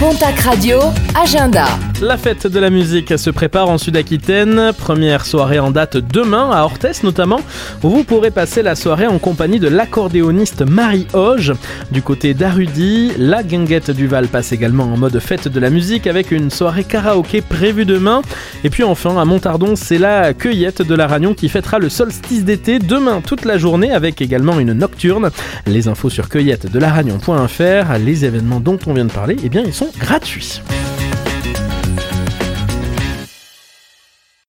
Pontac Radio, agenda. La fête de la musique se prépare en Sud-Aquitaine. Première soirée en date demain, à Orthès notamment, où vous pourrez passer la soirée en compagnie de l'accordéoniste Marie Auge. Du côté d'Arudy, la Guinguette du Val passe également en mode fête de la musique avec une soirée karaoké prévue demain. Et puis enfin, à Montardon, c'est la Cueillette de la Ragnon qui fêtera le solstice d'été demain toute la journée avec également une nocturne. Les infos sur cueillettedelaragnon.fr. Les événements dont on vient de parler, eh bien, ils sont gratuits.